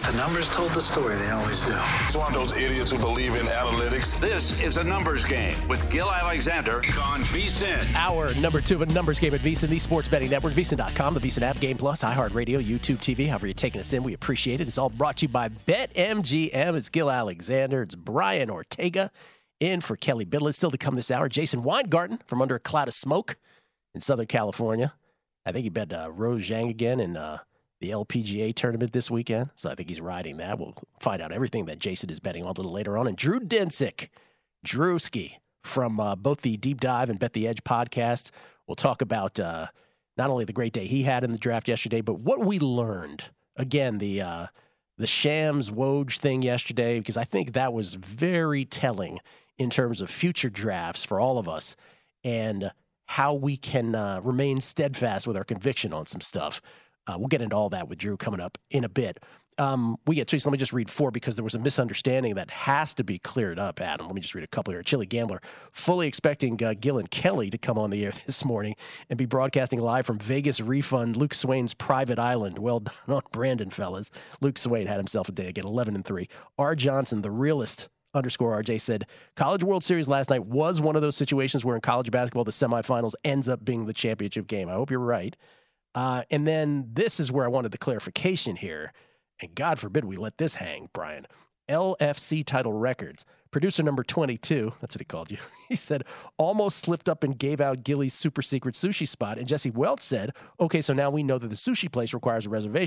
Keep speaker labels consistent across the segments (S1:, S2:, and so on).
S1: The numbers told the story. They always do.
S2: It's one of those idiots who believe in analytics.
S3: This is a numbers game with Gil Alexander on VSiN.
S4: Hour number 2 of a numbers game at VSiN, the sports betting network, VSiN.com, the VSiN app, Game Plus, iHeartRadio, YouTube TV. However you're taking us in, we appreciate it. It's all brought to you by BetMGM. It's Gil Alexander. It's Brian Ortega in for Kelly Bidlett. Still to come this hour, Jason Weingarten from under a cloud of smoke in Southern California. I think he bet Rose Zhang again in the LPGA tournament this weekend, so I think he's riding that. We'll find out everything that Jason is betting on a little later on. And Drew Dinsick, Drewski, from both the Deep Dive and Bet the Edge podcasts. We'll talk about not only the great day he had in the draft yesterday, but what we learned. Again, the Shams Woj thing yesterday, because I think that was very telling in terms of future drafts for all of us and how we can remain steadfast with our conviction on some stuff. We'll get into all that with Drew coming up in a bit. We get to, so let me just read 4 because there was a misunderstanding that has to be cleared up, Adam. Let me just read a couple here. Chili Gambler, fully expecting Gil and Kelly to come on the air this morning and be broadcasting live from Vegas Refund, Luke Swain's private island. Well done on Brandon, fellas. Luke Swain had himself a day again, 11-3. R. Johnson, the realist, _RJ said, College World Series last night was one of those situations where in college basketball, the semifinals ends up being the championship game. I hope you're right. And then this is where I wanted the clarification here. And God forbid we let this hang, Brian. LFC title records. Producer number 22, that's what he called you. He said, almost slipped up and gave out Gilly's super secret sushi spot. And Jesse Welch said, okay, so now we know that the sushi place requires a reservation, ?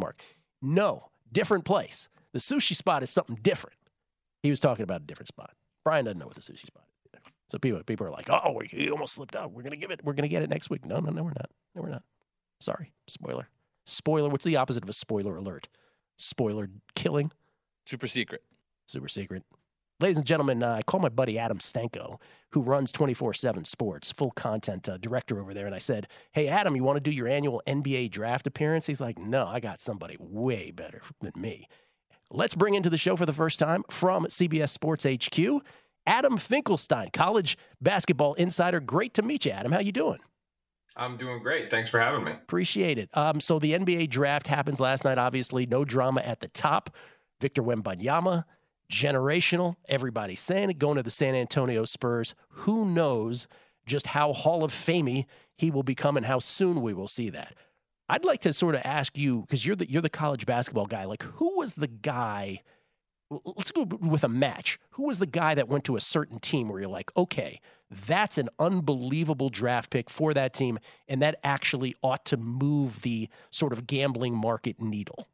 S4: No, different place. The sushi spot is something different. He was talking about a different spot. Brian doesn't know what the sushi spot is either. So people are like, oh, he almost slipped up. We're going to get it next week. No, we're not. No, we're not. Sorry, spoiler. Spoiler, what's the opposite of a spoiler alert? Spoiler killing?
S5: Super secret.
S4: Super secret. Ladies and gentlemen, I call my buddy Adam Stanko, who runs 24/7 Sports, full content director over there, and I said, hey, Adam, you want to do your annual NBA draft appearance? He's like, no, I got somebody way better than me. Let's bring into the show for the first time from CBS Sports HQ, Adam Finkelstein, college basketball insider. Great to meet you, Adam. How you doing?
S6: I'm doing great. Thanks for having me.
S4: Appreciate it. So the NBA draft happens last night, obviously. No drama at the top. Victor Wembanyama, generational. Everybody's saying it, going to the San Antonio Spurs. Who knows just how Hall of Famey he will become and how soon we will see that. I'd like to sort of ask you, because you're the college basketball guy, like who was the guy, let's go with a match. Who was the guy that went to a certain team where you're like, okay, that's an unbelievable draft pick for that team, and that actually ought to move the sort of gambling market needle?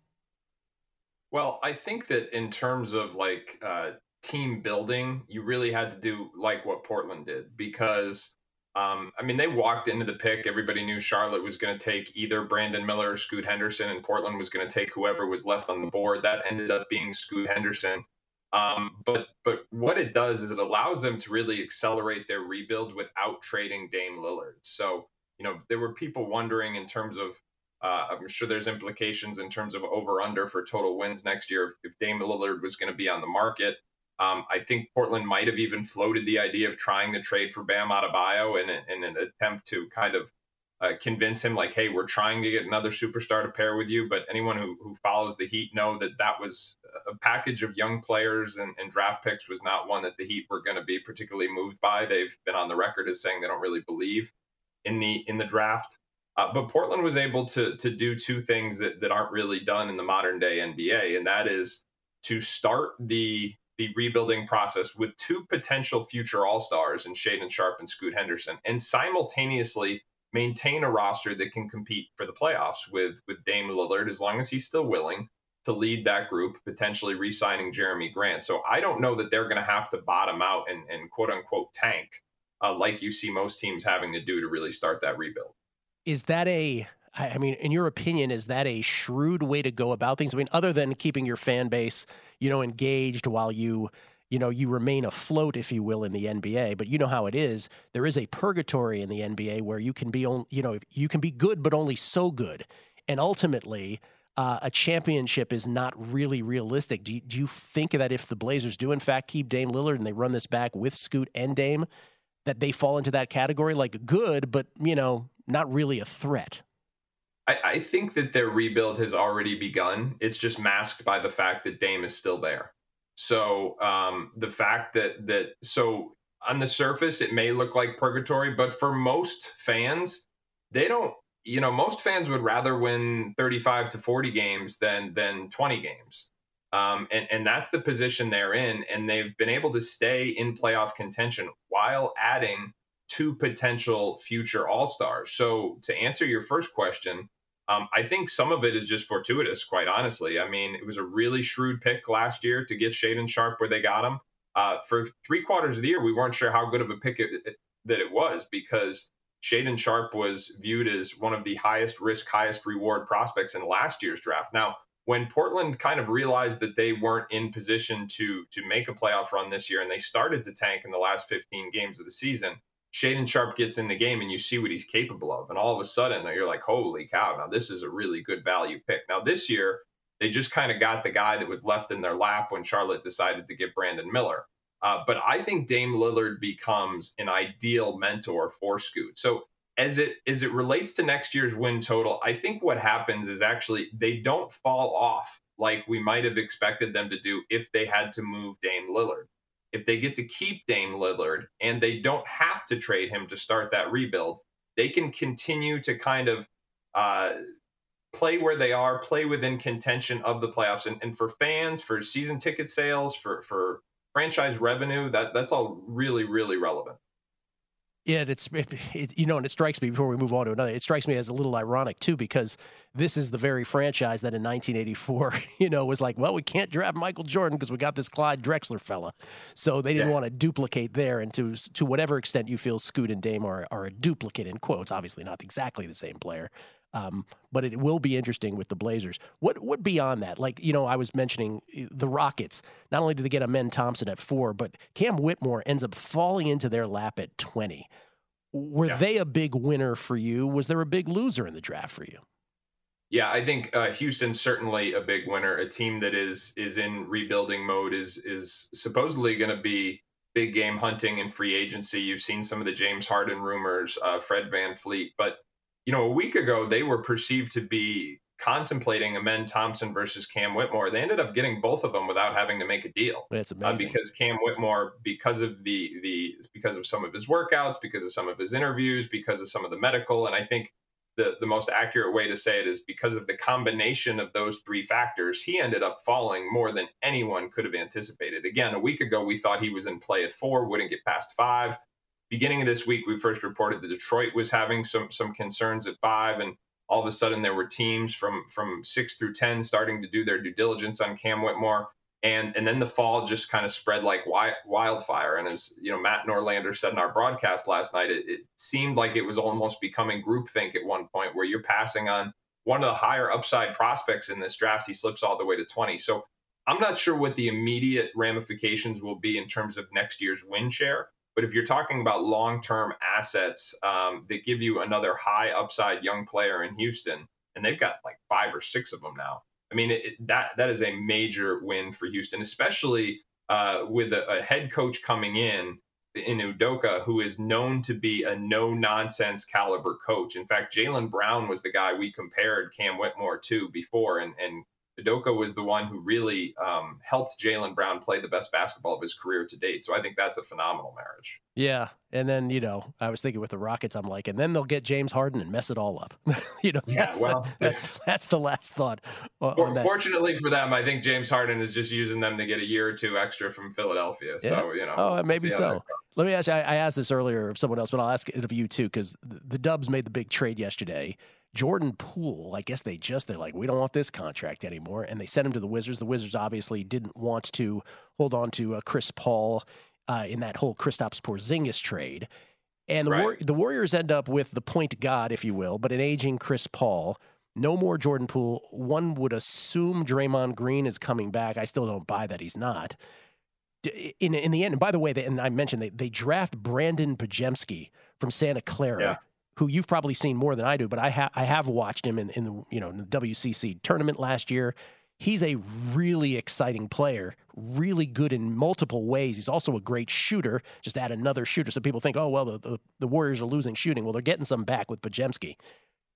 S6: Well, I think that in terms of team building, you really had to do like what Portland did because, they walked into the pick. Everybody knew Charlotte was going to take either Brandon Miller or Scoot Henderson, and Portland was going to take whoever was left on the board. That ended up being Scoot Henderson. But what it does is it allows them to really accelerate their rebuild without trading Dame Lillard. So, there were people wondering in terms of, I'm sure there's implications in terms of over-under for total wins next year if Dame Lillard was going to be on the market. I think Portland might have even floated the idea of trying to trade for Bam Adebayo in an attempt to kind of convince him like, hey, we're trying to get another superstar to pair with you. But anyone who follows the Heat know that was a package of young players and draft picks was not one that the Heat were going to be particularly moved by. They've been on the record as saying they don't really believe in the draft. But Portland was able to do two things that aren't really done in the modern day NBA, and that is to start the rebuilding process with two potential future all-stars in Shaedon Sharpe and Scoot Henderson, and simultaneously maintain a roster that can compete for the playoffs with Dame Lillard, as long as he's still willing to lead that group, potentially re-signing Jeremy Grant. So I don't know that they're going to have to bottom out and quote-unquote tank like you see most teams having to do to really start that rebuild.
S4: Is that in your opinion, is that a shrewd way to go about things? I mean, other than keeping your fan base, engaged while you remain afloat, if you will, in the NBA. But you know how it is. There is a purgatory in the NBA where you can be, you can be good, but only so good. And ultimately, a championship is not really realistic. Do you think that if the Blazers do, in fact, keep Dame Lillard and they run this back with Scoot and Dame, that they fall into that category, like good, but, not really a threat?
S6: I think that their rebuild has already begun. It's just masked by the fact that Dame is still there. So the fact that on the surface it may look like purgatory, but for most fans, they don't. Most fans would rather win 35 to 40 games than 20 games. And that's the position they're in. And they've been able to stay in playoff contention while adding two potential future All-Stars. So to answer your first question, I think some of it is just fortuitous, quite honestly. I mean, it was a really shrewd pick last year to get Shaedon Sharpe where they got him. For 3/4 of the year, we weren't sure how good of a pick that it was, because Shaedon Sharpe was viewed as one of the highest risk, highest reward prospects in last year's draft. Now, when Portland kind of realized that they weren't in position to make a playoff run this year, and they started to tank in the last 15 games of the season, Shaedon Sharpe gets in the game and you see what he's capable of. And all of a sudden you're like, holy cow, now this is a really good value pick. Now this year, they just kind of got the guy that was left in their lap when Charlotte decided to get Brandon Miller. But I think Dame Lillard becomes an ideal mentor for Scoot. So as it relates to next year's win total, I think what happens is actually they don't fall off like we might have expected them to do if they had to move Dame Lillard. If they get to keep Dame Lillard and they don't have to trade him to start that rebuild, they can continue to kind of play where they are, play within contention of the playoffs. And for fans, for season ticket sales, for franchise revenue, that's all really, really relevant.
S4: Yeah, and it strikes me, before we move on to another, it strikes me as a little ironic too, because this is the very franchise that in 1984, was like, well, we can't draft Michael Jordan because we got this Clyde Drexler fella. So they didn't want to duplicate there. And to whatever extent you feel Scoot and Dame are a duplicate, in quotes, obviously not exactly the same player. But it will be interesting with the Blazers. What beyond that? Like, I was mentioning the Rockets. Not only did they get Amen Thompson at 4, but Cam Whitmore ends up falling into their lap at 20. Were they a big winner for you? Was there a big loser in the draft for you?
S6: Yeah, I think Houston's certainly a big winner. A team that is in rebuilding mode is supposedly going to be big game hunting in free agency. You've seen some of the James Harden rumors, Fred VanVleet, but a week ago, they were perceived to be contemplating Amen Thompson versus Cam Whitmore. They ended up getting both of them without having to make a deal.
S4: That's amazing.
S6: Because Cam Whitmore, because of because of some of his workouts, because of some of his interviews, because of some of the medical, and I think the most accurate way to say it is because of the combination of those three factors, he ended up falling more than anyone could have anticipated. Again, a week ago, we thought he was in play at 4, wouldn't get past 5. Beginning of this week, we first reported that Detroit was having some concerns at 5, and all of a sudden there were teams from 6 through 10 starting to do their due diligence on Cam Whitmore, and then the fall just kind of spread like wildfire. And as Matt Norlander said in our broadcast last night, it seemed like it was almost becoming groupthink at one point, where you're passing on one of the higher upside prospects in this draft. He slips all the way to 20. So I'm not sure what the immediate ramifications will be in terms of next year's win share. But if you're talking about long-term assets that give you another high upside young player in Houston, and they've got like 5 or 6 of them now. I mean, that is a major win for Houston, especially with a head coach coming in Udoka, who is known to be a no-nonsense caliber coach. In fact, Jaylen Brown was the guy we compared Cam Whitmore to before, and Udoka was the one who really helped Jaylen Brown play the best basketball of his career to date. So I think that's a phenomenal marriage.
S4: Yeah. And then, I was thinking with the Rockets, I'm like, and then they'll get James Harden and mess it all up. That's the last thought.
S6: Fortunately for them, I think James Harden is just using them to get a year or two extra from Philadelphia. Yeah. So,
S4: Oh, maybe so. Let me ask you, I asked this earlier of someone else, but I'll ask it of you too, because the Dubs made the big trade yesterday. Jordan Poole, I guess they're like, we don't want this contract anymore. And they sent him to the Wizards. The Wizards obviously didn't want to hold on to Chris Paul in that whole Kristaps Porzingis trade. And the Warriors end up with the point guard, if you will, but an aging Chris Paul. No more Jordan Poole. One would assume Draymond Green is coming back. I still don't buy that he's not. In the end, and by the way, and I mentioned they draft Brandon Podziemski from Santa Clara, who you've probably seen more than I do, but I have watched him in the in the WCC tournament last year. He's a really exciting player, really good in multiple ways. He's also a great shooter. Just add another shooter, so people think, oh well, the Warriors are losing shooting. Well, they're getting some back with Podziemski.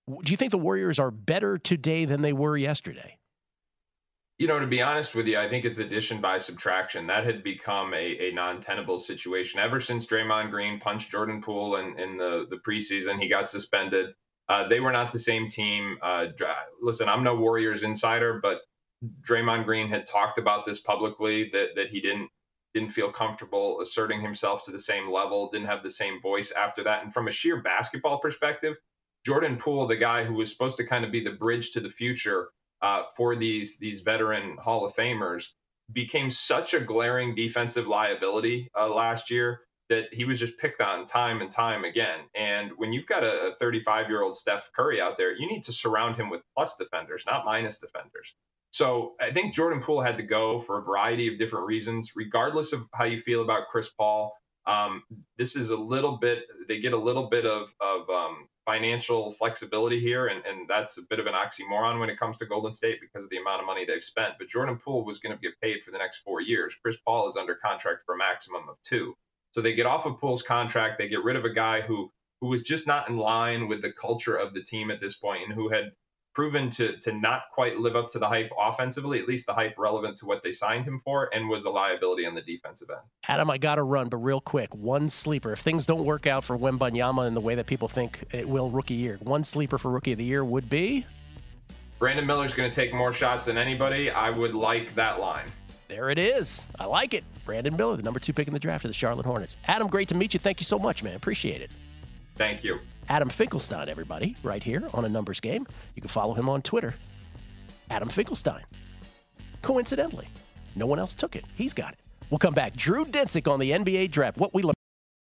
S4: Do you think the Warriors are better today than they were yesterday?
S6: To be honest with you, I think it's addition by subtraction. That had become a non-tenable situation ever since Draymond Green punched Jordan Poole in the preseason. He got suspended. They were not the same team. Listen, I'm no Warriors insider, but Draymond Green had talked about this publicly, that he didn't feel comfortable asserting himself to the same level, didn't have the same voice after that. And from a sheer basketball perspective, Jordan Poole, the guy who was supposed to kind of be the bridge to the future for these veteran Hall of Famers, became such a glaring defensive liability last year that he was just picked on time and time again. And when you've got a 35-year-old Steph Curry out there, you need to surround him with plus defenders, not minus defenders. So I think Jordan Poole had to go for a variety of different reasons, regardless of how you feel about Chris Paul. This is they get a little bit of financial flexibility here, and that's a bit of an oxymoron when it comes to Golden State because of the amount of money they've spent. But Jordan Poole was going to get paid for the next 4 years. Chris Paul is under contract for a maximum of 2. So they get off of Poole's contract. They get rid of a guy who was just not in line with the culture of the team at this point, and who had proven to not quite live up to the hype offensively, at least the hype relevant to what they signed him for, and was a liability on the defensive end.
S4: Adam, I got to run, but real quick, one sleeper. If things don't work out for Wembanyama in the way that people think it will rookie year, one sleeper for rookie of the year would be?
S6: Brandon Miller's going to take more shots than anybody. I would like that line.
S4: There it is. I like it. Brandon Miller, the number 2 pick in the draft for the Charlotte Hornets. Adam, great to meet you. Thank you so much, man. Appreciate it.
S6: Thank you.
S4: Adam Finkelstein, everybody, right here on A Numbers Game. You can follow him on Twitter, Adam Finkelstein. Coincidentally, no one else took it. He's got it. We'll come back. Drew Dinsick on the NBA draft. What we learned.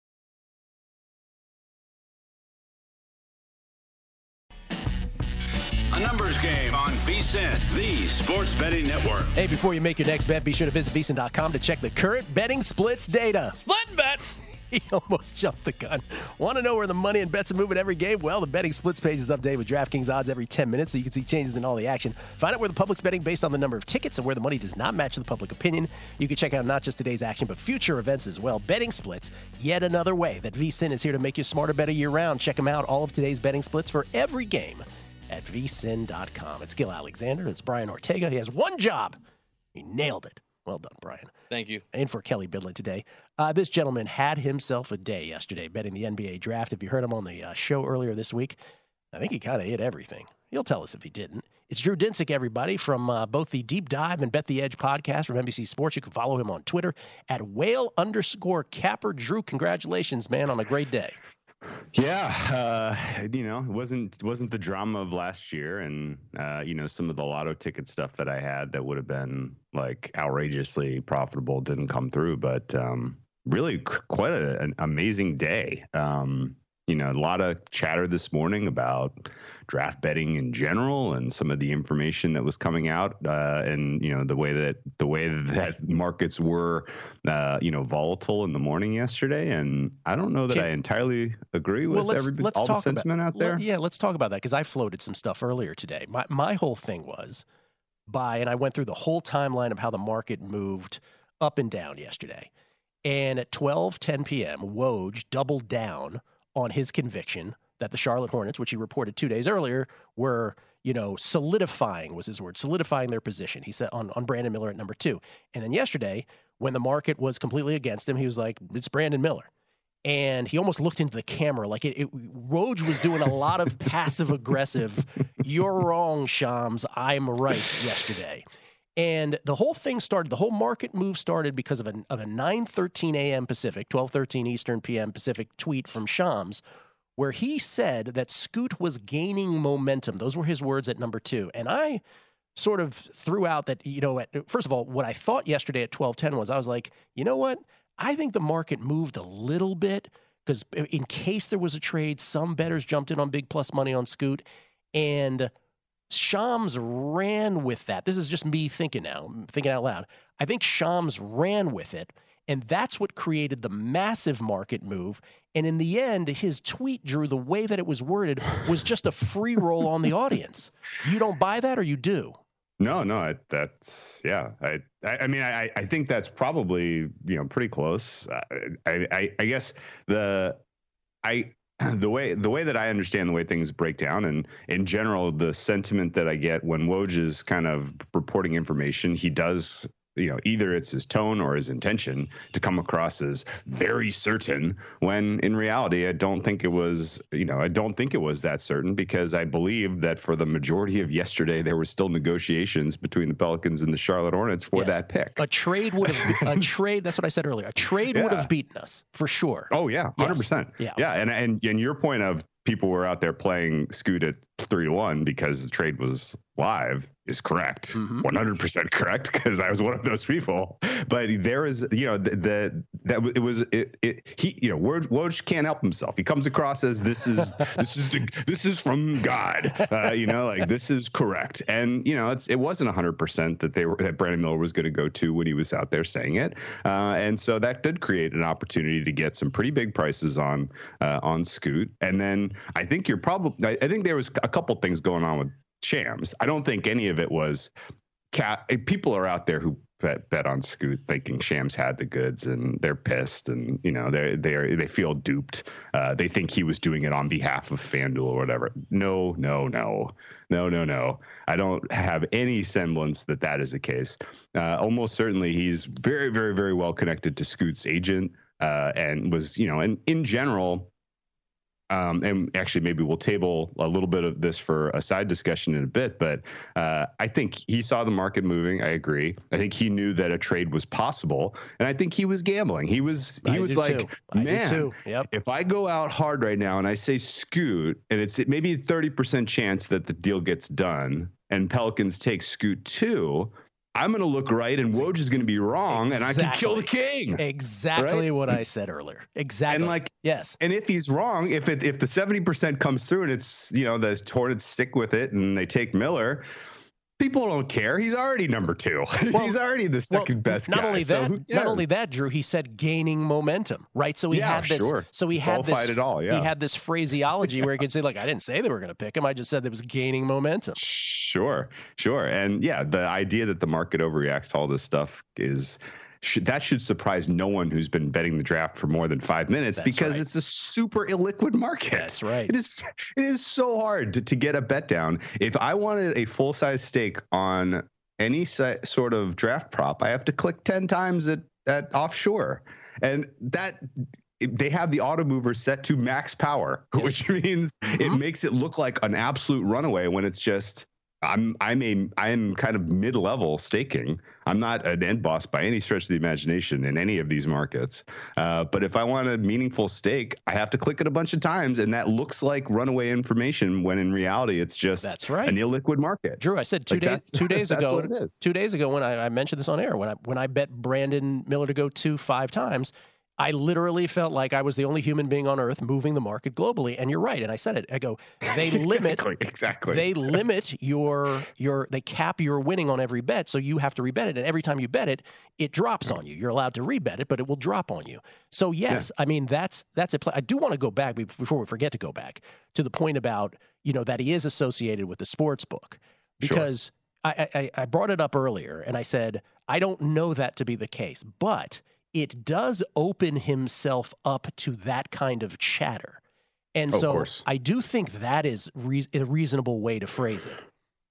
S3: A Numbers Game on VSiN, the Sports Betting Network.
S4: Hey, before you make your next bet, be sure to visit VSiN.com to check the current betting splits data.
S5: Splitting bets!
S4: He almost jumped the gun. Want to know where the money and bets are moving every game? Well, the betting splits page is updated with DraftKings odds every 10 minutes, so you can see changes in all the action. Find out where the public's betting based on the number of tickets and where the money does not match the public opinion. You can check out not just today's action, but future events as well. Betting splits, yet another way that VSiN is here to make you smarter, better year-round. Check them out, all of today's betting splits for every game at vsin.com. It's Gil Alexander. It's Brian Ortega. He has one job. He nailed it. Well done, Brian.
S5: Thank you.
S4: And for Kelly Bidlin today. This gentleman had himself a day yesterday betting the NBA draft. If you heard him on the show earlier this week, I think he kind of hit everything. He'll tell us if he didn't. It's Drew Dinsick, everybody, from both the Deep Dive and Bet the Edge podcast from NBC Sports. You can follow him on Twitter at whale_capper. Drew, congratulations, man, on a great day.
S7: Yeah, it wasn't the drama of last year, and some of the lotto ticket stuff that I had that would have been like outrageously profitable didn't come through. But really, quite an amazing day. A lot of chatter this morning about draft betting in general and some of the information that was coming out, and the way that markets were volatile in the morning yesterday. And I don't know that I entirely agree with all the sentiment out there.
S4: Let's talk about that, because I floated some stuff earlier today. My whole thing was and I went through the whole timeline of how the market moved up and down yesterday. And at 12:10 p.m., Woj doubled down on his conviction that the Charlotte Hornets, which he reported 2 days earlier, were, solidifying their position. He said on Brandon Miller at number 2. And then yesterday, when the market was completely against him, he was like, it's Brandon Miller. And he almost looked into the camera like Woj was doing a lot of passive-aggressive, you're wrong, Shams, I'm right yesterday. And the whole market move started because of a 9:13 a.m. Pacific, 12:13 Eastern p.m. Pacific tweet from Shams, where he said that Scoot was gaining momentum. Those were his words at number 2. And I sort of threw out that, first of all, what I thought yesterday at 12:10 was, I was like, you know what? I think the market moved a little bit because in case there was a trade, some bettors jumped in on big plus money on Scoot, and Shams ran with that. This is just me thinking out loud. I think Shams ran with it, and that's what created the massive market move. And in the end, his tweet, Drew, the way that it was worded, was just a free roll on the audience. You don't buy that, or you do?
S7: No, that's, yeah. I think that's probably, pretty close. I guess the way that I understand the way things break down, and in general, the sentiment that I get when Woj is kind of reporting information, he does, either it's his tone or his intention to come across as very certain, when in reality, I don't think it was that certain, because I believe that for the majority of yesterday, there were still negotiations between the Pelicans and the Charlotte Hornets for that pick.
S4: A trade would have, that's what I said earlier. A trade would have beaten us for sure.
S7: Oh yeah. 100%.
S4: Yes.
S7: Yeah. And your point of people were out there playing Scoot at 3-1 because the trade was live is correct. 100% correct, because I was one of those people. But there is, Woj can't help himself. He comes across as this is from God. This is correct. And it wasn't 100% that Brandon Miller was going to go to when he was out there saying it. And so that did create an opportunity to get some pretty big prices on Scoot. And then I think there was a couple things going on with Shams. I don't think any of it was people are out there who bet on Scoot thinking Shams had the goods, and they're pissed, and they feel duped. They think he was doing it on behalf of FanDuel or whatever. No. I don't have any semblance that is the case. Almost certainly he's very, very, very well connected to Scoot's agent, and was, and in general, and actually maybe we'll table a little bit of this for a side discussion in a bit, but I think he saw the market moving. I agree. I think he knew that a trade was possible, and I think he was gambling. He was like, man, if I go out hard right now and I say Scoot, and it's maybe a 30% chance that the deal gets done and Pelicans take Scoot too, I'm going to look right, and Woj is going to be wrong, and I can kill the king.
S4: Exactly what I said earlier. Exactly.
S7: And
S4: yes.
S7: And if he's wrong, if the 70% comes through and it's, the Hornets stick with it and they take Miller, people don't care. He's already number 2. He's already the second best guy.
S4: Not only that, Drew, he said gaining momentum, right? So he had this. Sure. So he had this. He had this phraseology where he could say, I didn't say they were going to pick him. I just said it was gaining momentum.
S7: Sure. And the idea that the market overreacts to all this stuff that should surprise no one who's been betting the draft for more than 5 minutes. That's because it's a super illiquid market.
S4: That's right.
S7: It is so hard to get a bet down. If I wanted a full-size stake on any sort of draft prop, I have to click 10 times at offshore. And that they have the auto mover set to max power, which means it makes it look like an absolute runaway when it's just I'm kind of mid-level staking. I'm not an end boss by any stretch of the imagination in any of these markets. But if I want a meaningful stake, I have to click it a bunch of times, and that looks like runaway information when in reality it's just an illiquid market.
S4: Drew, I said 2 days ago. What it is. 2 days ago when I mentioned this on air, when I bet Brandon Miller to go 5 times. I literally felt like I was the only human being on earth moving the market globally. And you're right. And I said it. I go, they limit
S7: exactly.
S4: They limit they cap your winning on every bet. So you have to rebet it. And every time you bet it, it drops on you. You're allowed to rebet it, but it will drop on you. So yes, I mean, that's a play. I do want to go back before we forget to go back to the point about, that he is associated with the sports book, because I brought it up earlier and I said, I don't know that to be the case, but it does open himself up to that kind of chatter. And so I do think that is a reasonable way to phrase it.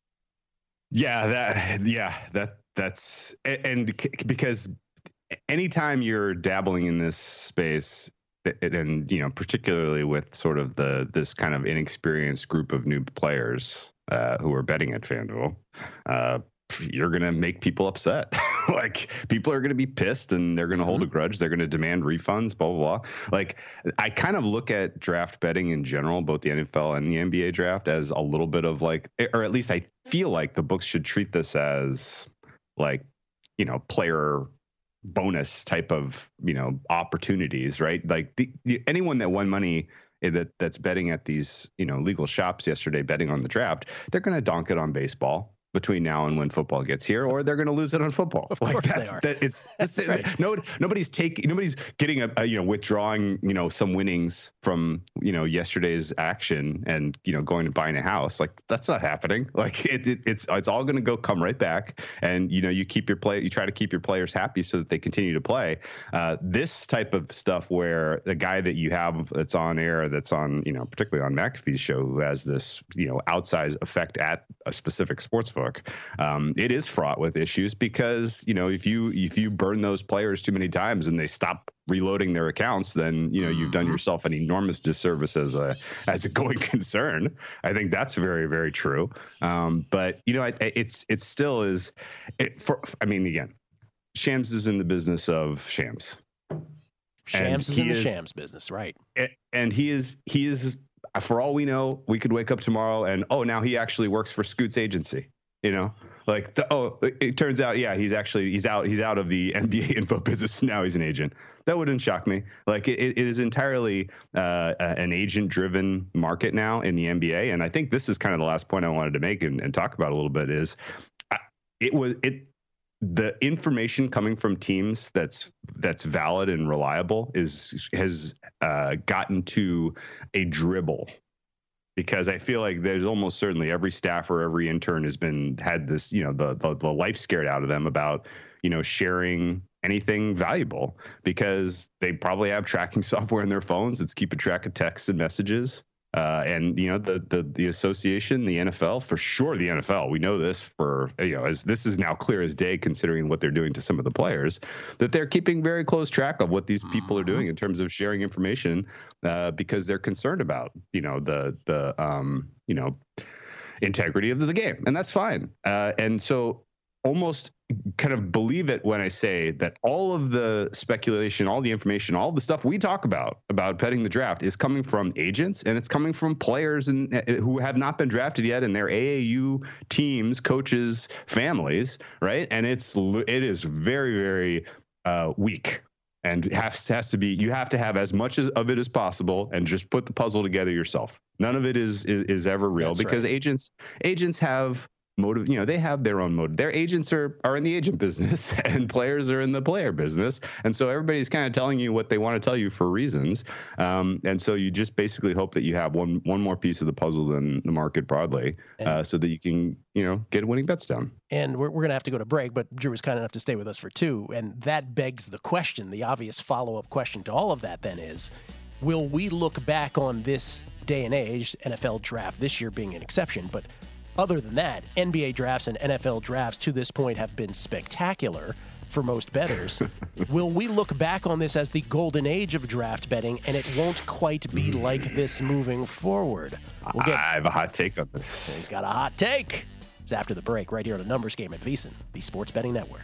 S7: That's because anytime you're dabbling in this space, and particularly with sort of this kind of inexperienced group of new players who are betting at FanDuel, you're going to make people upset. People are going to be pissed, and they're going to hold a grudge. They're going to demand refunds, blah, blah, blah. I kind of look at draft betting in general, both the NFL and the NBA draft, as a little bit of or at least I feel like the books should treat this as player bonus type of, opportunities, right? Anyone that won money that's betting at these, legal shops yesterday, betting on the draft, they're going to donk it on baseball. between now and when football gets here, or they're going to lose it on football.
S4: Of course they are.
S7: That's
S4: right.
S7: Nobody's getting withdrawing, some winnings from, yesterday's action and, going and buying a house. Like, that's not happening. Like it's all going to come right back. And, you try to keep your players happy so that they continue to play. This type of stuff where the guy that you have that's on air, that's on, particularly on McAfee's show, who has this, outsized effect at a specific sports book, it is fraught with issues because, if you burn those players too many times and they stop reloading their accounts, then, you've done yourself an enormous disservice as a going concern. I think that's very, very true. But, it still is again, Shams is in the business of shams.
S4: Shams is in the shams business, right?
S7: And he is, for all we know, we could wake up tomorrow and, now he actually works for Scoot's agency. It turns out, yeah, he's out of the NBA info business now. He's an agent. That wouldn't shock me. Like it is entirely an agent-driven market now in the NBA, and I think this is kind of the last point I wanted to make and talk about a little bit is the information coming from teams that's valid and reliable has gotten to a dribble. Because I feel like there's almost certainly every staffer, every intern had this, the life scared out of them about, sharing anything valuable because they probably have tracking software in their phones that's keeping track of texts and messages. And the association, the NFL, for sure, the NFL, we know this as this is now clear as day, considering what they're doing to some of the players, that they're keeping very close track of what these people are doing in terms of sharing information, because they're concerned about, the integrity of the game. And that's fine. And so almost kind of believe it when I say that all of the speculation, all the information, all the stuff we talk about betting the draft is coming from agents, and it's coming from players who have not been drafted yet in their AAU teams, coaches, families, right? And it is very, very weak. And has to be. You have to have as much of it as possible, and just put the puzzle together yourself. None of it is ever real. That's because right. Agents have motive. They have their own motive. Their agents are in the agent business, and players are in the player business. And so everybody's kind of telling you what they want to tell you for reasons. And so you just basically hope that you have one more piece of the puzzle than the market broadly, so that you can get winning bets down. And
S4: we're going to have to go to break, but Drew was kind enough to stay with us for 2. And that begs the question, the obvious follow-up question to all of that then is, will we look back on this day and age, NFL draft this year being an exception, but other than that, NBA drafts and NFL drafts to this point have been spectacular for most bettors. Will we look back on this as the golden age of draft betting, and it won't quite be like this moving forward?
S7: I have a hot take on this.
S4: He's got a hot take. It's after the break right here on A Numbers Game at VSiN, the Sports Betting Network.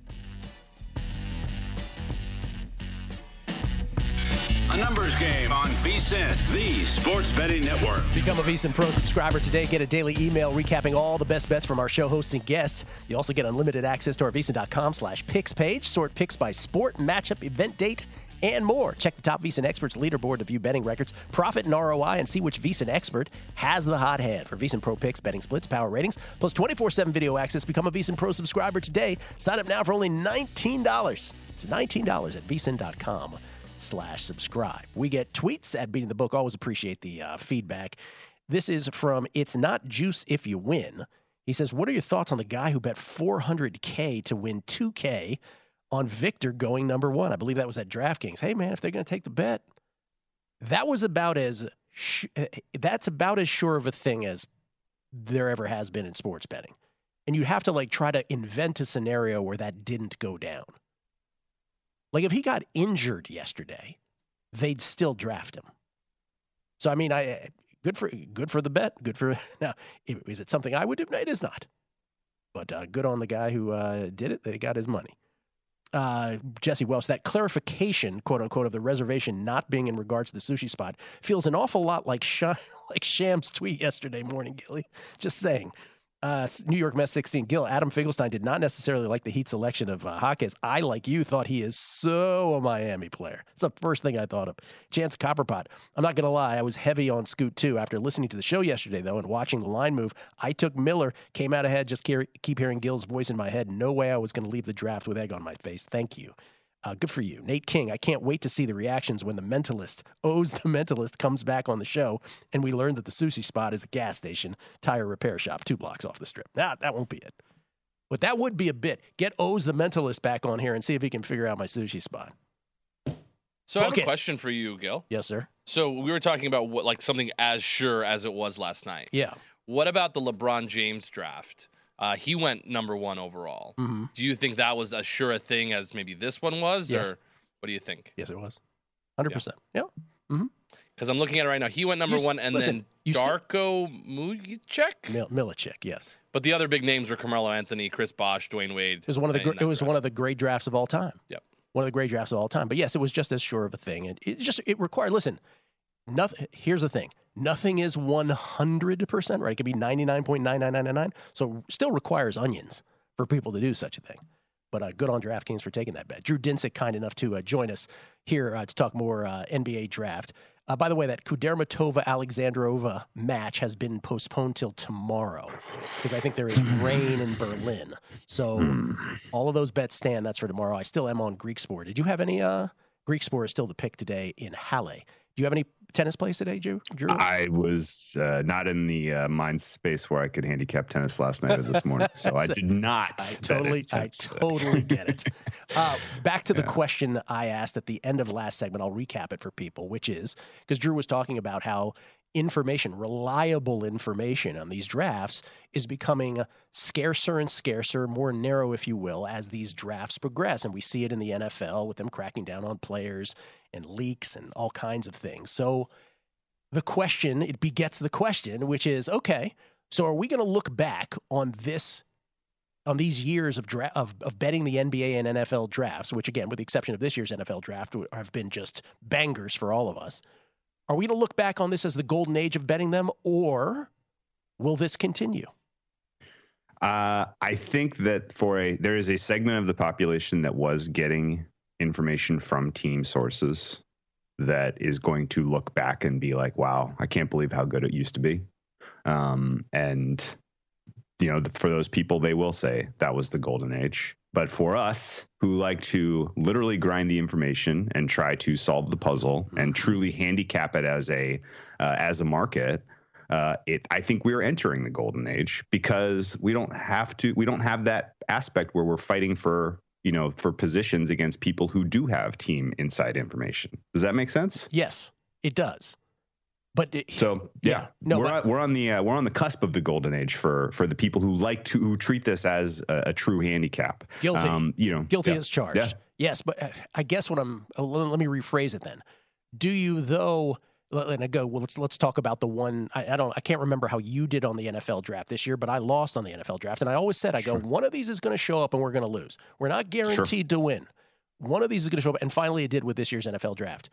S3: A Numbers Game on VSiN, the Sports Betting Network.
S4: Become a VSiN Pro subscriber today. Get a daily email recapping all the best bets from our show hosts and guests. You also get unlimited access to our VSiN.com/picks page. Sort picks by sport, matchup, event date, and more. Check the top VSiN experts leaderboard to view betting records, profit and ROI, and see which VSiN expert has the hot hand. For VSiN Pro picks, betting splits, power ratings, plus 24/7 video access. Become a VSiN Pro subscriber today. Sign up now for only $19. It's $19 at VSiN.com/subscribe. We get tweets at Beating the Book. Always appreciate the feedback. This is from It's Not Juice If You Win. He says, what are your thoughts on the guy who bet $400K to win $2K on Victor going number 1? I believe that was at DraftKings. Hey, man, if they're going to take the bet, that was about as that's about as sure of a thing as there ever has been in sports betting. And you'd have to try to invent a scenario where that didn't go down. Like, if he got injured yesterday, they'd still draft him. So, I mean, good for the bet. Good for now. Is it something I would do? No, it is not. But good on the guy who did it. They got his money. Jesse Welsh, that clarification, quote unquote, of the reservation not being in regards to the sushi spot feels an awful lot like Sham's tweet yesterday morning, Gilly. Just saying. New York Mets 16. Gil, Adam Finkelstein did not necessarily like the Heat selection of Jaquez. I, like you, thought he is so a Miami player. It's the first thing I thought of. Chance Copperpot. I'm not going to lie. I was heavy on Scoot, too. After listening to the show yesterday, though, and watching the line move, I took Miller, came out ahead, just keep hearing Gil's voice in my head. No way I was going to leave the draft with egg on my face. Thank you. Good for you. Nate King, I can't wait to see the reactions when the Mentalist comes back on the show and we learn that the sushi spot is a gas station, tire repair shop 2 blocks off the strip. Nah, that won't be it. But that would be a bit. Get O's the Mentalist back on here and see if he can figure out my sushi spot.
S5: So I have a question for you, Gil.
S4: Yes, sir.
S5: So we were talking about what, like, something as sure as it was last night.
S4: Yeah.
S5: What about the LeBron James draft? He went number 1 overall. Mm-hmm. Do you think that was as sure a thing as maybe this one was?
S4: Yes.
S5: Or what do you think?
S4: Yes, it was. 100%. Yeah. Mm-hmm.
S5: Because I'm looking at it right now. He went number 1, and then Darko
S4: Milicic, yes.
S5: But the other big names were Carmelo Anthony, Chris Bosh, Dwayne Wade.
S4: It was one of the great drafts of all time.
S5: Yep.
S4: One of the great drafts of all time. But yes, it was just as sure of a thing. It required, listen, nothing. Here's the thing. Nothing is 100%, right? It could be 99.99999. So still requires onions for people to do such a thing. But good on DraftKings for taking that bet. Drew Dinsick, kind enough to join us here to talk more NBA draft. By the way, that Kudermetova-Alexandrova match has been postponed till tomorrow because I think there is rain in Berlin. So all of those bets stand. That's for tomorrow. I still am on Greek Sport. Did you have any Greek Sport is still the pick today in Halle? Do you have any tennis plays today, Drew?
S7: I was not in the mind space where I could handicap tennis last night or this morning, so I did not.
S4: I totally get it. Back to the question I asked at the end of last segment. I'll recap it for people, which is because Drew was talking about how reliable information on these drafts is becoming scarcer and scarcer, more narrow, if you will, as these drafts progress. And we see it in the NFL with them cracking down on players and leaks and all kinds of things. So it begets the question, which is, okay, so are we going to look back on these years of betting the NBA and NFL drafts, which again, with the exception of this year's NFL draft, have been just bangers for all of us? Are we going to look back on this as the golden age of betting them, or will this continue?
S7: I think that there is a segment of the population that was getting information from team sources that is going to look back and be like, wow, I can't believe how good it used to be. And, for those people, they will say that was the golden age. But for us who like to literally grind the information and try to solve the puzzle and truly handicap it as a market, I think we're entering the golden age because we don't have that aspect where we're fighting for positions against people who do have team inside information. Does that make sense?
S4: Yes, it does. But
S7: we're on the cusp of the golden age for the people who treat this as a true handicap.
S4: Guilty as charged. Yeah. Yes, but I guess let me rephrase it then. Do you though? And I go, well, let's talk about the one. I can't remember how you did on the NFL draft this year, but I lost on the NFL draft, and I always said, one of these is going to show up and we're going to lose. We're not guaranteed to win. One of these is going to show up, and finally it did with this year's NFL draft.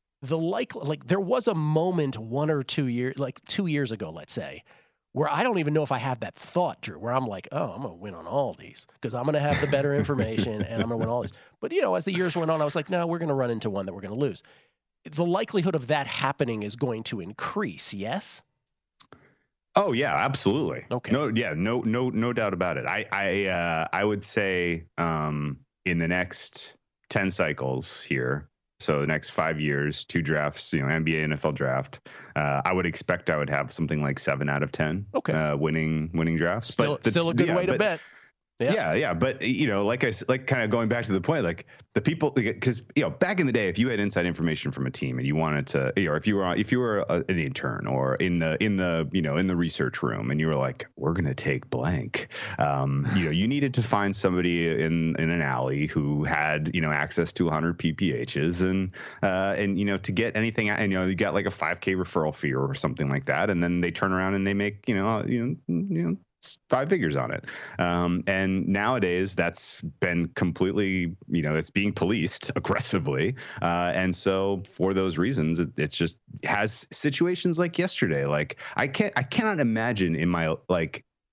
S4: There was a moment 1 or 2 years, 2 years ago, let's say, where I don't even know if I have that thought, Drew, where I'm like, oh, I'm going to win on all these because I'm going to have the better information and I'm going to win all these. But, as the years went on, I was like, no, we're going to run into one that we're going to lose. The likelihood of that happening is going to increase, yes?
S7: Oh yeah, absolutely.
S4: Okay.
S7: No doubt about it. I would say in the next 10 cycles here, so the next 5 years, 2 drafts, NBA, NFL draft, I would expect I would have something like 7 out of 10 winning drafts.
S4: Still a good way to bet.
S7: Yeah. But, kind of going back to the point, like the people, because, back in the day, if you had inside information from a team and you wanted to, if you were an intern or in the research room and you were like, we're going to take blank, you needed to find somebody in an alley who had, access to 100 PPHs and, to get anything, and, you got like a 5K referral fee or something like that. And then they turn around and they make, 5 figures on it. And nowadays that's been completely, it's being policed aggressively. And so for those reasons, it's just has situations like yesterday. Like I cannot imagine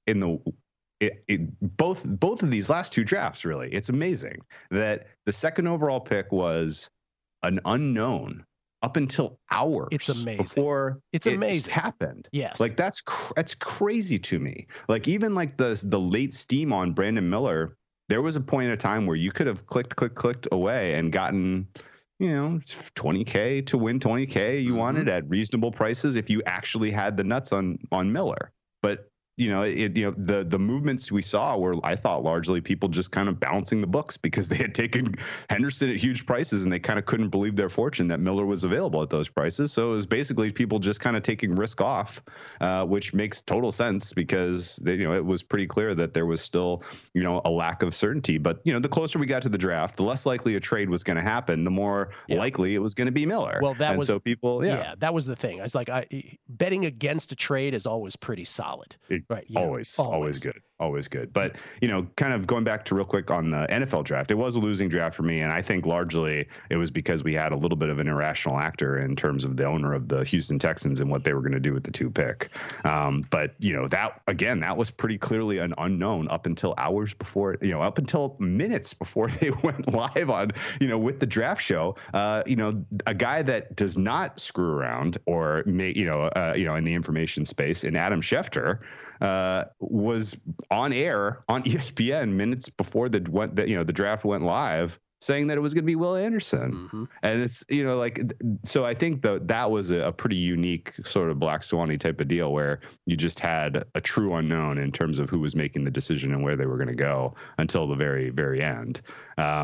S7: in the both of these last two drafts, really, it's amazing that the second overall pick was an unknown up until hours before it happened.
S4: Yes.
S7: Like that's crazy to me. Like even like the late steam on Brandon Miller, there was a point in a time where you could have clicked away and gotten, you know, $20K to win $20K you wanted at reasonable prices if you actually had the nuts on Miller. But the movements we saw were, I thought, largely people just kind of balancing the books because they had taken Henderson at huge prices and they kind of couldn't believe their fortune that Miller was available at those prices. So it was basically people just kind of taking risk off, which makes total sense because it was pretty clear that there was still, a lack of certainty. But, the closer we got to the draft, the less likely a trade was going to happen, the more likely it was going to be Miller.
S4: Well, that was the thing. I was like, betting against a trade is always pretty solid. Right.
S7: Always good. But, kind of going back to real quick on the NFL draft, it was a losing draft for me. And I think largely it was because we had a little bit of an irrational actor in terms of the owner of the Houston Texans and what they were going to do with the 2 pick. But, that was pretty clearly an unknown up until hours before, up until minutes before they went live on, with the draft show. A guy that does not screw around or in the information space, in Adam Schefter, was on air on ESPN minutes before the draft went live, saying that it was going to be Will Anderson. And it's, so I think that was a pretty unique sort of Black Swan-y type of deal where you just had a true unknown in terms of who was making the decision and where they were going to go until the very, very end. I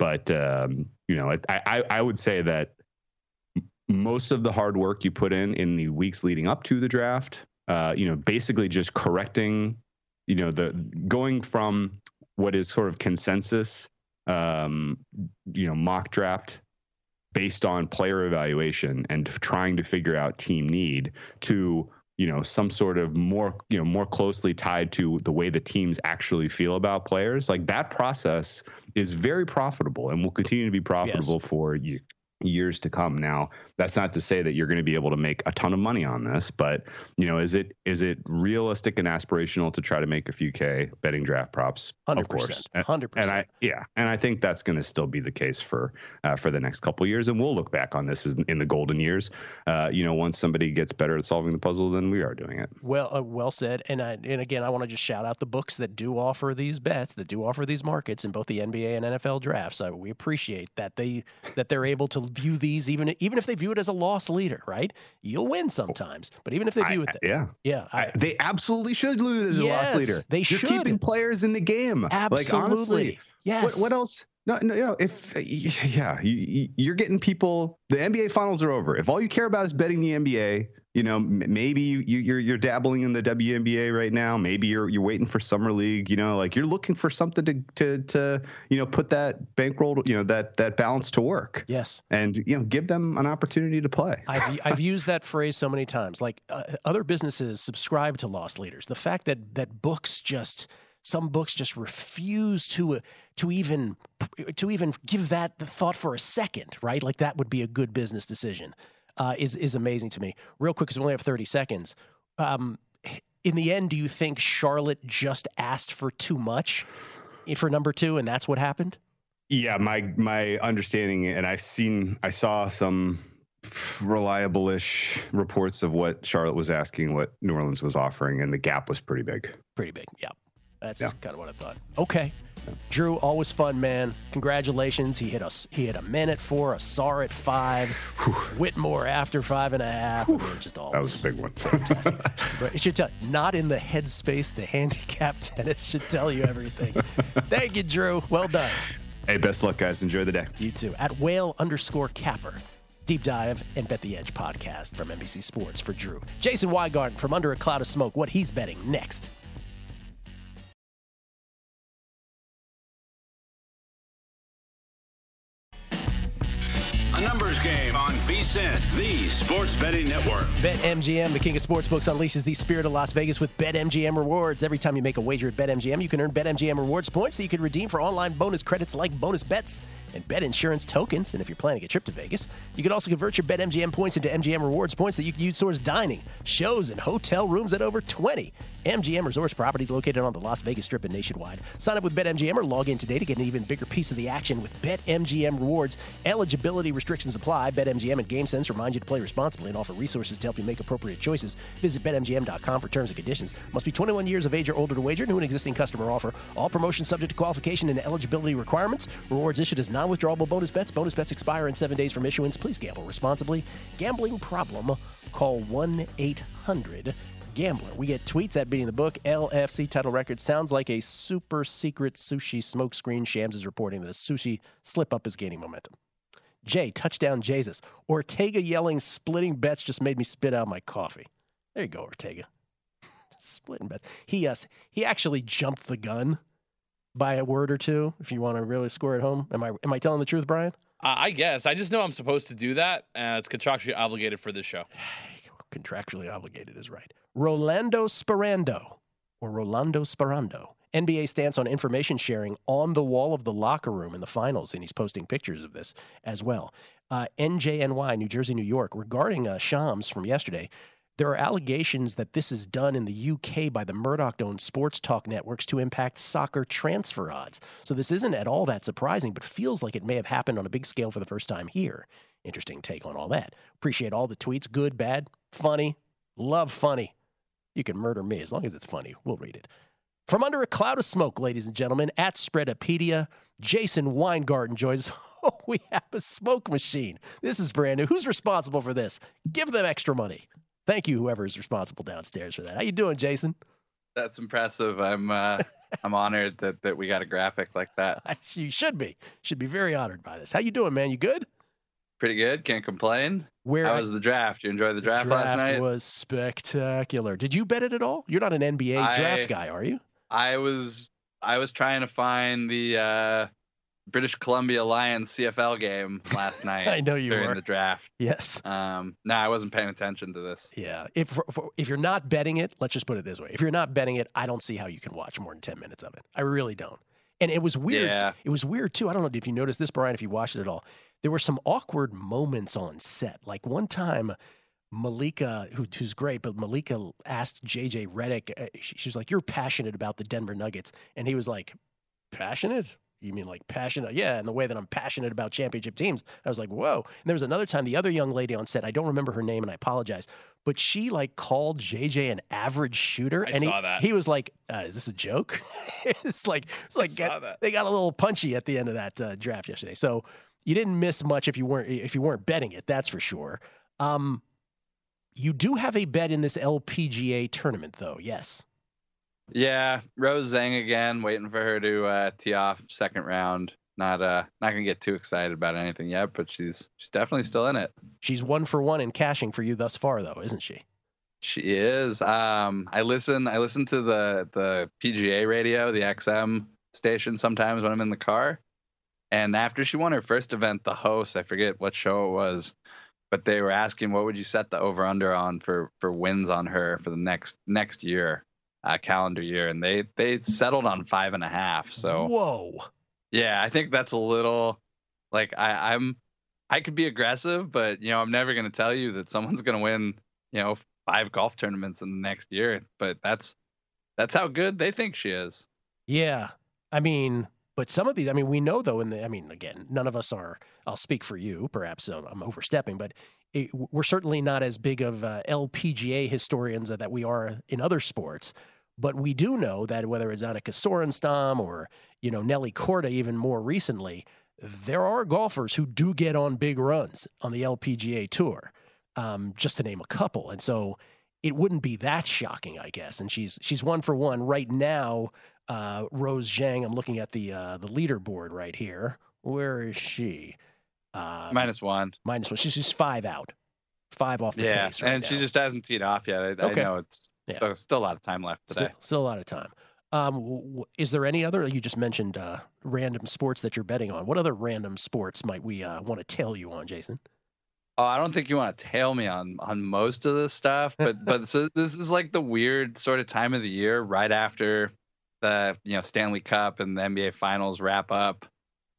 S7: would say that most of the hard work you put in the weeks leading up to the draft, basically just correcting, going from what is sort of consensus, mock draft based on player evaluation and trying to figure out team need to, some sort of more closely tied to the way the teams actually feel about players. Like that process is very profitable and will continue to be profitable for years to come. Now, that's not to say that you're going to be able to make a ton of money on this, but is it realistic and aspirational to try to make a few K betting draft props?
S4: 100%,
S7: of course,
S4: 100%.
S7: And I think that's going to still be the case for the next couple of years, and we'll look back on this in the golden years. Once somebody gets better at solving the puzzle than we are doing it.
S4: Well said. And again, I want to just shout out the books that do offer these bets, that do offer these markets in both the NBA and NFL drafts. We appreciate that they're able to view these, even if they view it as a loss leader, right? You'll win sometimes, but even if they view it,
S7: they absolutely should lose as a loss leader.
S4: You're
S7: keeping players in the game.
S4: Absolutely.
S7: Like, honestly,
S4: yes.
S7: What else? No. You're getting people. The NBA finals are over. If all you care about is betting the NBA, maybe you're dabbling in the WNBA right now. Maybe you're waiting for summer league. You're looking for something to put that bankroll, that balance to work.
S4: Yes,
S7: and give them an opportunity to play.
S4: I've used that phrase so many times. Like other businesses subscribe to loss leaders. The fact that some books just refuse to even give that the thought for a second, right? Like that would be a good business decision. Is amazing to me. Real quick, because we only have 30 seconds. In the end, do you think Charlotte just asked for too much for number 2, and that's what happened?
S7: Yeah, my understanding, and I saw some reliable-ish reports of what Charlotte was asking, what New Orleans was offering, and the gap was pretty big.
S4: Pretty big, yeah. That's kind of what I thought. Okay. Drew, always fun, man. Congratulations. He hit a man at 4, a Sar at 5, Whitmore after 5.5. I mean, just always
S7: that was a big one.
S4: Fantastic. But it should tell, not in the headspace to handicap tennis should tell you everything. Thank you, Drew. Well done.
S7: Hey, best luck, guys. Enjoy the day.
S4: You too. At @whale_capper. Deep Dive and Bet the Edge podcast from NBC Sports for Drew. Jason Weingarten from Under a Cloud of Smoke. What he's betting next.
S3: A numbers game on VSiN, the Sports Betting Network.
S4: BetMGM, the king of sportsbooks, unleashes the spirit of Las Vegas with BetMGM rewards. Every time you make a wager at BetMGM, you can earn BetMGM rewards points that you can redeem for online bonus credits like bonus bets and Bet Insurance tokens. And if you're planning a trip to Vegas, you can also convert your BetMGM points into MGM Rewards points that you can use towards dining, shows, and hotel rooms at over 20 MGM Resorts properties located on the Las Vegas Strip and nationwide. Sign up with BetMGM or log in today to get an even bigger piece of the action with BetMGM Rewards. Eligibility restrictions apply. BetMGM and GameSense remind you to play responsibly and offer resources to help you make appropriate choices. Visit BetMGM.com for terms and conditions. Must be 21 years of age or older to wager. New and existing customer offer. All promotions subject to qualification and eligibility requirements. Rewards issued as non-withdrawable bonus bets. Bonus bets expire in 7 days from issuance. Please gamble responsibly. Gambling problem? Call 1-800-GAMBLER. We get tweets at Beating the Book. LFC title record sounds like a super secret sushi smokescreen. Shams is reporting that a sushi slip-up is gaining momentum. Jay, touchdown Jesus. Ortega yelling splitting bets just made me spit out my coffee. There you go, Ortega. Splitting bets. He actually jumped the gun by a word or two, if you want to really score it home. Am I telling the truth, Brian?
S5: I guess. I just know I'm supposed to do that. It's contractually obligated for this show.
S4: Contractually obligated is right. Rolando Sparando. NBA stance on information sharing on the wall of the locker room in the finals, and he's posting pictures of this as well. NJNY, New Jersey, New York, regarding Shams from yesterday, there are allegations that this is done in the UK by the Murdoch-owned sports talk networks to impact soccer transfer odds. So this isn't at all that surprising, but feels like it may have happened on a big scale for the first time here. Interesting take on all that. Appreciate all the tweets. Good, bad, funny. Love funny. You can murder me as long as it's funny. We'll read it. From under a cloud of smoke, ladies and gentlemen, at Spreadopedia, Jason Weingarten joins us. Oh, we have a smoke machine. This is brand new. Who's responsible for this? Give them extra money. Thank you, whoever is responsible downstairs for that. How you doing, Jason?
S8: That's impressive. I'm honored that we got a graphic like that.
S4: You should be. Should be very honored by this. How you doing, man? You good?
S8: Pretty good. Can't complain. How was the draft? You enjoy the draft last night?
S4: The draft was spectacular. Did you bet it at all? You're not an NBA draft guy, are you?
S8: I was trying to find the British Columbia Lions CFL game last night.
S4: I know you
S8: during
S4: were.
S8: The draft.
S4: Yes.
S8: No, I wasn't paying attention to this.
S4: Yeah. If you're not betting it, let's just put it this way. If you're not betting it, I don't see how you can watch more than 10 minutes of it. I really don't. And it was weird.
S8: Yeah.
S4: It was weird, too. I don't know if you noticed this, Brian, if you watched it at all. There were some awkward moments on set. Like one time, Malika, who's great, but Malika asked J.J. Redick, she was like, "You're passionate about the Denver Nuggets." And he was like, "Passionate? You mean like passionate?" "Yeah, in the way that I'm passionate about championship teams." I was like, whoa. And there was another time, the other young lady on set, I don't remember her name and I apologize, but she like called JJ an average shooter.
S5: I saw that.
S4: He was like, is this a joke? It's like they got a little punchy at the end of that draft yesterday. So you didn't miss much if you weren't betting it, that's for sure. You do have a bet in this LPGA tournament, though, yes?
S8: Yeah, Rose Zhang again, waiting for her to tee off second round. Not gonna get too excited about anything yet, but she's definitely still in it.
S4: She's 1 for 1 in cashing for you thus far, though, isn't she?
S8: She is. I listen to the PGA radio, the XM station sometimes when I'm in the car. And after she won her first event, the host, I forget what show it was, but they were asking what would you set the over under on for wins on her for the next year. Calendar year, and they settled on 5.5. So
S4: whoa,
S8: yeah, I think that's a little like I could be aggressive, but I'm never going to tell you that someone's going to win 5 golf tournaments in the next year. But that's how good they think she is.
S4: Yeah, I mean, but some of these, I mean, we know though. Again, none of us are. I'll speak for you. Perhaps I'm overstepping, but we're certainly not as big of LPGA historians that we are in other sports. But we do know that whether it's Annika Sorenstam or, Nelly Korda even more recently, there are golfers who do get on big runs on the LPGA Tour, just to name a couple. And so it wouldn't be that shocking, I guess. And she's 1 for 1 right now. Rose Zhang, I'm looking at the leaderboard right here. Where is she?
S8: -1.
S4: -1. She's 5 out. 5 off the pace right
S8: and
S4: now.
S8: she just hasn't teed off yet. I know it's still a lot of time left today.
S4: Still a lot of time. Is there any other? You just mentioned random sports that you're betting on. What other random sports might we want to tail you on, Jason?
S8: Oh, I don't think you want to tail me on most of this stuff, but so this is like the weird sort of time of the year right after the Stanley Cup and the NBA Finals wrap up.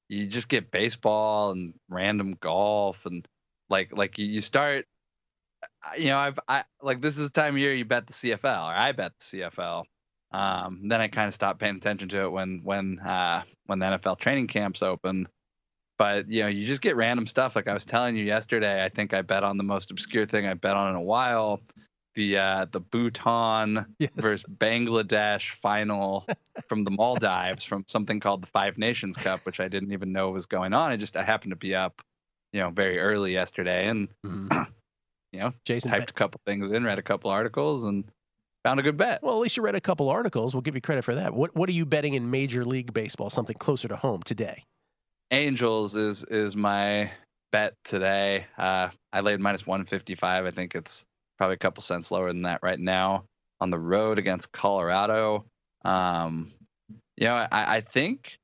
S8: you just get baseball and random golf and like you start. I like this is the time of year you bet the CFL, or I bet the CFL. Then I kind of stopped paying attention to it when the NFL training camps open. But you just get random stuff. Like I was telling you yesterday, I think I bet on the most obscure thing I bet on in a while. The Bhutan versus Bangladesh final from the Maldives from something called the Five Nations Cup, which I didn't even know was going on. I happened to be up, very early yesterday, and
S4: Jason
S8: typed a couple things in, read a couple articles, and found a good bet.
S4: Well, at least you read a couple articles. We'll give you credit for that. What are you betting in Major League Baseball? Something closer to home today.
S8: Angels is my bet today. I laid minus 155. I think it's probably a couple cents lower than that right now on the road against Colorado. I think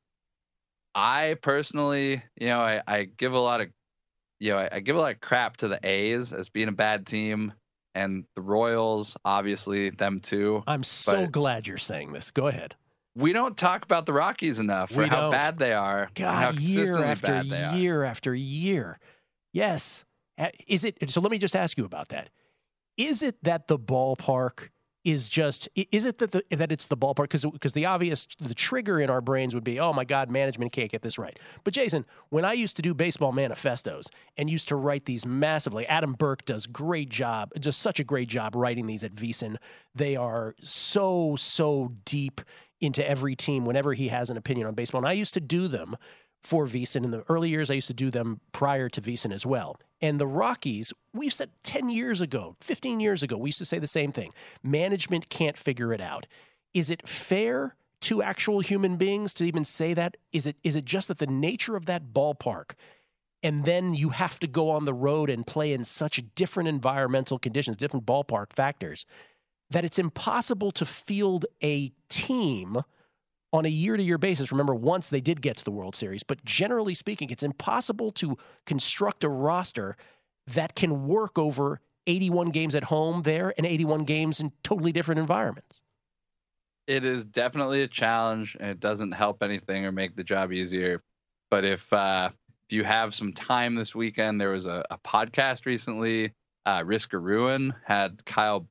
S8: I personally, I give a lot of, I give a lot of crap to the A's as being a bad team, and the Royals, obviously, them too.
S4: I'm so glad you're saying this. Go ahead.
S8: We don't talk about the Rockies enough for how bad they are.
S4: God,
S8: how
S4: year after year
S8: are.
S4: after year. Yes. Is it? So let me just ask you about that. Is it that the ballpark is just? Is it that it's the ballpark? Because the trigger in our brains would be, oh my God, management can't get this right. But Jason, when I used to do baseball manifestos and used to write these massively, Adam Burke does just such a great job writing these at VSiN. They are so deep into every team whenever he has an opinion on baseball. And I used to do them for VSiN. In the early years, I used to do them prior to VSiN as well. And the Rockies, we said 10 years ago, 15 years ago, we used to say the same thing. Management can't figure it out. Is it fair to actual human beings to even say that? Is it just that the nature of that ballpark, and then you have to go on the road and play in such different environmental conditions, different ballpark factors, that it's impossible to field a team on a year-to-year basis? Remember, once they did get to the World Series, but generally speaking, it's impossible to construct a roster that can work over 81 games at home there and 81 games in totally different environments.
S8: It is definitely a challenge, and it doesn't help anything or make the job easier. But if you have some time this weekend, there was a podcast recently, Risk or Ruin, had Kyle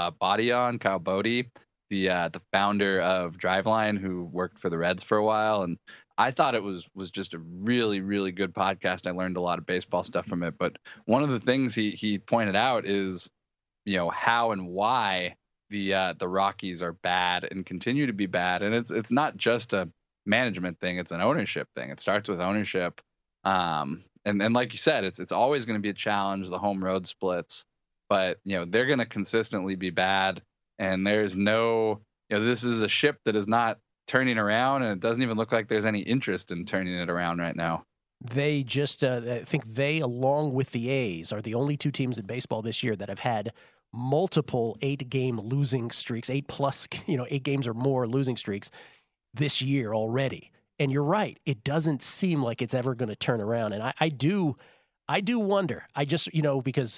S8: Boddy, the founder of Driveline, who worked for the Reds for a while, and I thought it was just a really, really good podcast. I learned a lot of baseball stuff from it. But one of the things he pointed out is, how and why the Rockies are bad and continue to be bad, and it's not just a management thing; it's an ownership thing. It starts with ownership, and like you said, it's always going to be a challenge, the home road splits, but they're going to consistently be bad. And there's no, this is a ship that is not turning around, and it doesn't even look like there's any interest in turning it around right now.
S4: They just, I think they, along with the A's, are the only two teams in baseball this year that have had multiple 8-game losing streaks, 8 games or more losing streaks this year already. And you're right, it doesn't seem like it's ever going to turn around. And I do wonder. I just, because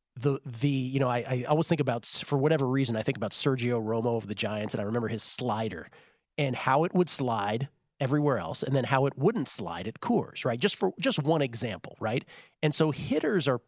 S4: I always think about, for whatever reason, I think about Sergio Romo of the Giants, and I remember his slider and how it would slide everywhere else, and then how it wouldn't slide at Coors, right? Just one example, right? And so hitters are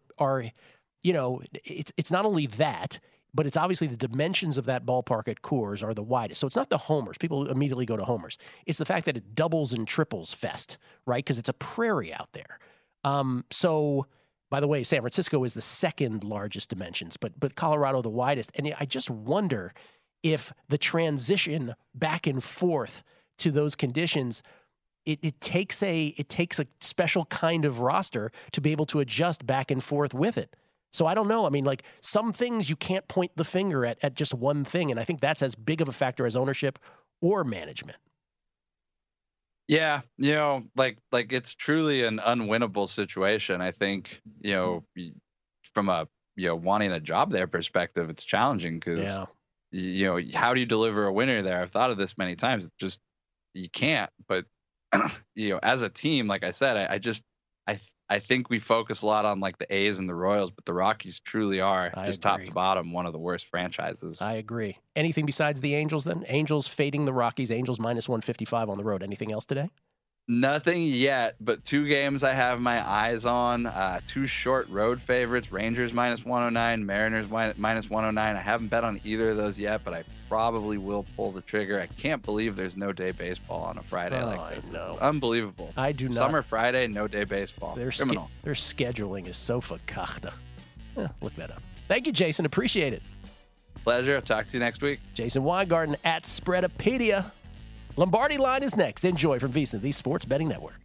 S4: it's not only that, but it's obviously the dimensions of that ballpark at Coors are the widest. So it's not the homers. People immediately go to homers. It's the fact that it doubles and triples fest, right? Because it's a prairie out there. So, by the way, San Francisco is the second largest dimensions, but Colorado the widest. And I just wonder if the transition back and forth to those conditions, it takes a special kind of roster to be able to adjust back and forth with it. So I don't know. I mean, like, some things you can't point the finger at just one thing, and I think that's as big of a factor as ownership or management.
S8: Yeah, like it's truly an unwinnable situation. I think, from a wanting a job there perspective, it's challenging because how do you deliver a winner there? I've thought of this many times. It's just, you can't. But as a team, like I said, I think we focus a lot on like the A's and the Royals, but the Rockies truly are top to bottom one of the worst franchises.
S4: I agree. Anything besides the Angels then? Angels fading the Rockies. Angels minus 155 on the road. Anything else today?
S8: Nothing yet, but 2 games I have my eyes on. 2 short road favorites, Rangers -109, Mariners -109. I haven't bet on either of those yet, but I probably will pull the trigger. I can't believe there's no day baseball on a Friday like this. This is unbelievable.
S4: I do not.
S8: Summer Friday, no day baseball. Criminal.
S4: Their scheduling is so fakachta. Look that up. Thank you, Jason. Appreciate it.
S8: Pleasure. Talk to you next week.
S4: Jason Weingarten at Spreadopedia. Lombardi Line is next. Enjoy from VSiN, the Sports Betting Network.